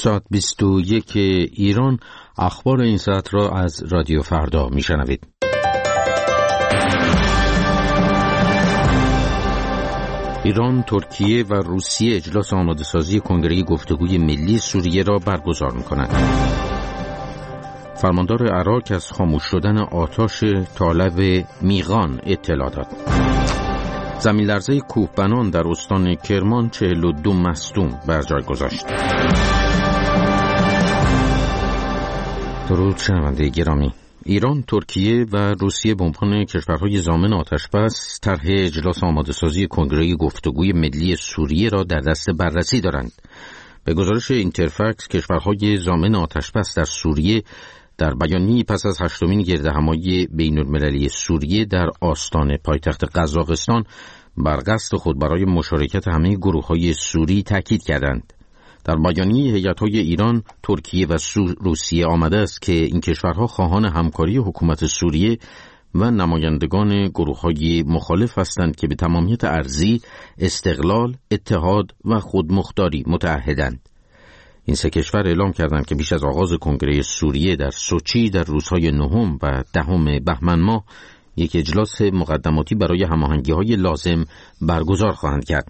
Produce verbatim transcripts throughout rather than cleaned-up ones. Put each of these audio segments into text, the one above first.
ساعت بیست و یک ایران. اخبار این ساعت را از رادیو فردا میشنوید. ایران، ترکیه و روسیه اجلاس آماده سازی کنگره گفتگوی ملی سوریه را برگزار می‌کنند. فرماندار عراق از خاموش شدن آتش طالب میغان اطلاع داد. زمین لرزه کوهبنان در استان کرمان چهل و دو مصدوم بر جای گذاشت. درود شنونده گرامی. ایران، ترکیه و روسیه به عنوان کشورهای ضامن آتشبس طرح اجلاس آماده‌سازی کنگره گفتگوی ملی سوریه را در دست بررسی دارند. به گزارش اینترفکس، کشورهای ضامن آتشبس در سوریه در بیانیه‌ای پس از هشتمین گردهمایی بین‌المللی سوریه در آستان پایتخت قزاقستان بر قصد خود برای مشارکت همه گروه‌های سوری تاکید کردند. در بیانیه هیئت‌های ایران، ترکیه و روسیه آمده است که این کشورها خواهان همکاری حکومت سوریه و نمایندگان گروه‌های مخالف هستند که به تمامیت ارضی، استقلال، اتحاد و خودمختاری متعهدند. این سه کشور اعلام کردند که پیش از آغاز کنگره سوریه در سوچی در روزهای نهم و دهم بهمن ماه یک اجلاس مقدماتی برای هماهنگی‌های لازم برگزار خواهند کرد.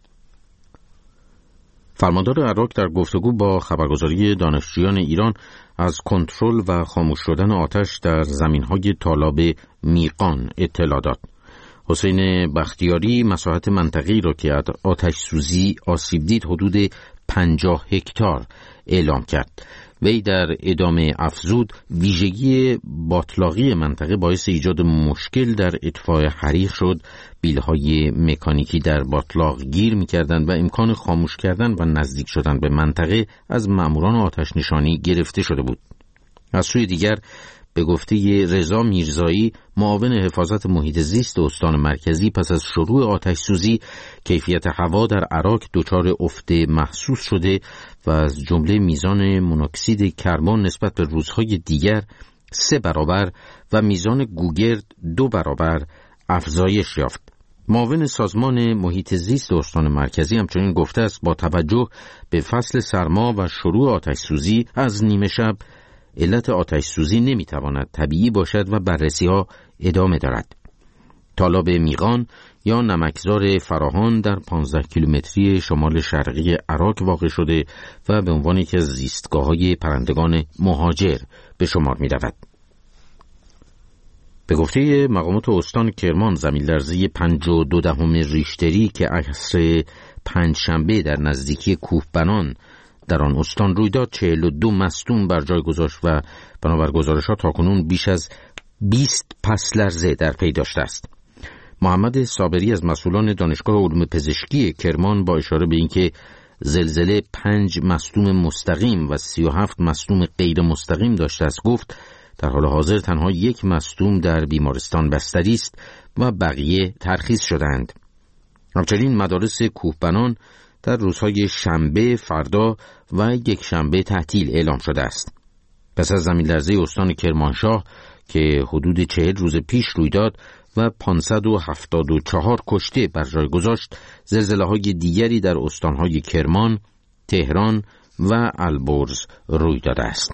فرماندار عراق در گفتگو با خبرگزاری دانشجویان ایران از کنترل و خاموش شدن آتش در زمین‌های طالب میغان اطلاع داد. حسین بختیاری مساحت منطقه‌ای را که آتش سوزی آسیب دید حدود پنجاه هکتار اعلام کرد. وی در ادامه افزود ویژگی باطلاقی منطقه باعث ایجاد مشکل در اطفاء حریق شد. بیلهای مکانیکی در باطلاق گیر می‌کردند و امکان خاموش کردن و نزدیک شدن به منطقه از ماموران آتش نشانی گرفته شده بود. از سوی دیگر به گفته رضا میرزایی، معاون حفاظت محیط زیست استان مرکزی، پس از شروع آتش سوزی کیفیت هوا در عراق دچار افت محسوس شده و از جمله میزان مونوکسید کربن نسبت به روزهای دیگر سه برابر و میزان گوگرد دو برابر افزایش یافت. معاون سازمان محیط زیست استان مرکزی همچنین گفته است با توجه به فصل سرما و شروع آتش سوزی از نیمه شب علت آتش سوزی نمیتواند طبیعی باشد و بررسی ها ادامه دارد. طالب میغان یا نمکزار فراهان در پانزده کیلومتری شمال شرقی عراق واقع شده و به عنوان یکی از زیستگاه‌های پرندگان مهاجر به شمار می‌رود. به گفته مقامات استان کرمان، زمین لرزه پنج و دو دهم ریشتری که عصر پنجشنبه در نزدیکی کوهبنان در آن استان روی داد چهل و دو مصدوم بر جای گذاشت و بنابر گزارش‌ها تاکنون بیش از بیست پس لرزه در پی داشته است. محمد صابری از مسئولان دانشگاه علوم پزشکی کرمان با اشاره به اینکه زلزله پنج مصدوم مستقیم و سی و هفت مصدوم غیر مستقیم داشته است گفت در حال حاضر تنها یک مصدوم در بیمارستان بستری است و بقیه ترخیص شدند. همچنین مدارس کوهبنان در روزهای شنبه، فردا و یک شنبه تعطیل اعلام شده است. پس از زمین لرزه استان کرمانشاه که حدود چهل روز پیش روی داد و پانصد و هفتاد و چهار کشته بر جای گذاشت، زلزله‌های دیگری در استان‌های کرمان، تهران و البرز روی داده است.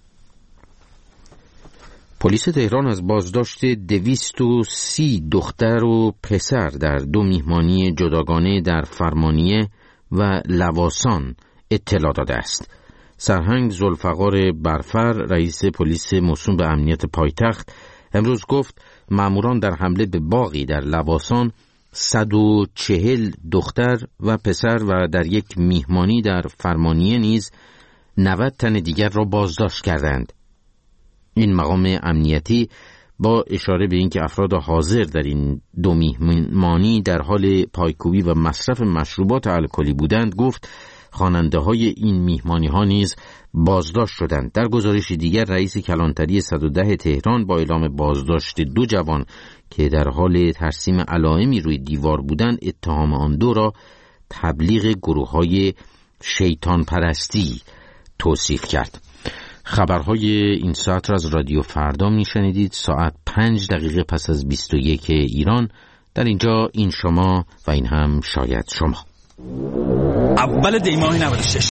پلیس تهران از بازداشت دویست و سی دختر و پسر در دو میهمانی جداگانه در فرمانیه و لواسان اطلاع داده است. سرهنگ ذوالفقار برفر، رئیس پلیس موسوم به امنیت پایتخت، امروز گفت ماموران در حمله به باغی در لواسان صد و چهل دختر و پسر و در یک میهمانی در فرمانیه نیز نود تن دیگر را بازداشت کردند. این مقام امنیتی با اشاره به اینکه افراد حاضر در این دو میهمانی در حال پایکوبی و مصرف مشروبات الکلی بودند گفت خواننده های این میهمانی ها نیز بازداشت شدند. در گزارش دیگر رئیس کلانتری صد و ده تهران با اعلام بازداشت دو جوان که در حال ترسیم علائمی روی دیوار بودند اتهام آن دو را تبلیغ گروه های شیطان پرستی توصیف کرد. خبرهای این ساعت را از رادیو فردا می شنیدید. ساعت پنج دقیقه پس از بیست و یک ایران. در اینجا این شما و این هم شاید شما. اول دی ماه نود و شش